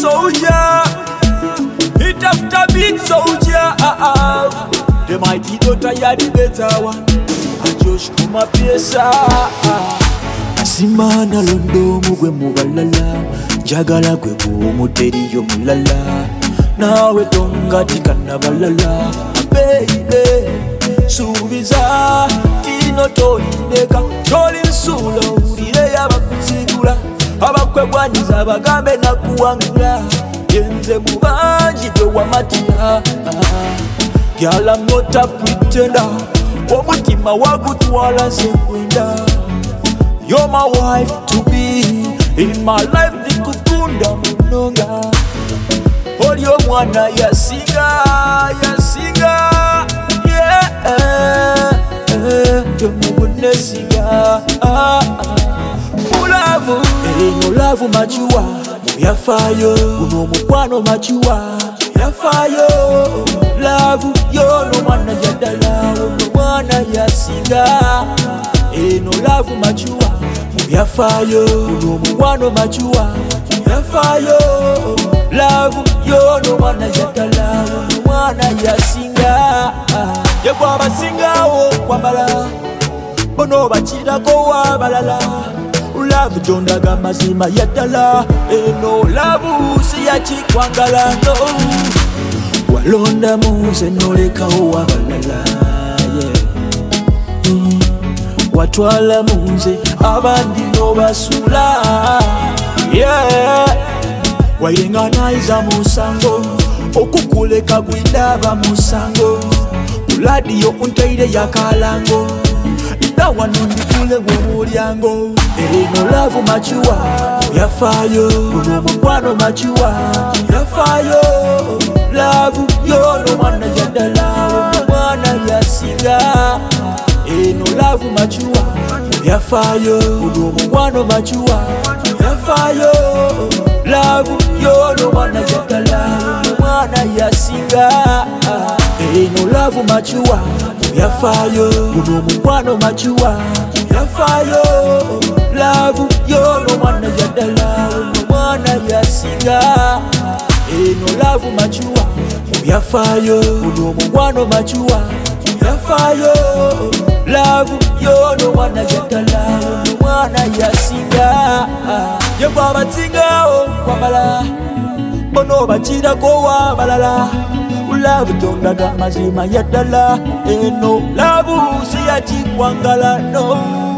soldier. Hit after beat soldier. The mighty daughter ya the better one. I just come up here Simana londo mugwe mubalala Jagala gwe muteri yo mulala Nawe tonga tikana balala Baby Subiza Tino toli neka Toli nsulo Uriye yabakusigula Abakwegwanyiza abagambe na kuwangula Yenze mubanji gwe wamatina Girl I'm not a pretender Omutima wagutwala sekwenda You're my wife to be in my life nikukunda munonga Olyo mwana yasinga yeah yomubunesinga Ulavu ulavu machuwa muyafayo uno mukwano machuwa muyafayo Lavu yono mwana jadala uno mwana yasinga Eno lavu machuwa Muyafayo Uno muwano machuwa Muyafayo Lavu yono mwana jatala Uno mwana yasinga Yekwa basinga o kwa bala Bono bachira kowa balala Lavu jondaga mazima yatala Eno lavu siyachi kwangala no Walonda muze noleka owa balala Watwala munze abandi no basula Wayiringaniza musango okukuleka gwidaba musango Uladio untaire yakalango Idawa nundikule wumulyango Erino lavu machuwa Muyafayo Uno mukwano machuwa Muyafayo Lavu yono mwana jadala Uno mwana yasinga Eno lavu machuwa Muyafayo Uno mukwano machuwa Muyafayo Lavu yono mwana jadala Uno mwana yasinga Eno lavu machuwa Muyafayo Uno mukwano machuwa Muyafayo Lavu yono mwana jadala Uno mwana yasinga Eno lavu machuwa Muyafayo Uno mukwano machuwa Muyafayo Lavu yono mwana jadala Uno mwana yasinga Yekwa batinga o kwa bala Bono bachira kowa balala Ulavu jondaga mazima yadala Eno lavu siyachi kwangala no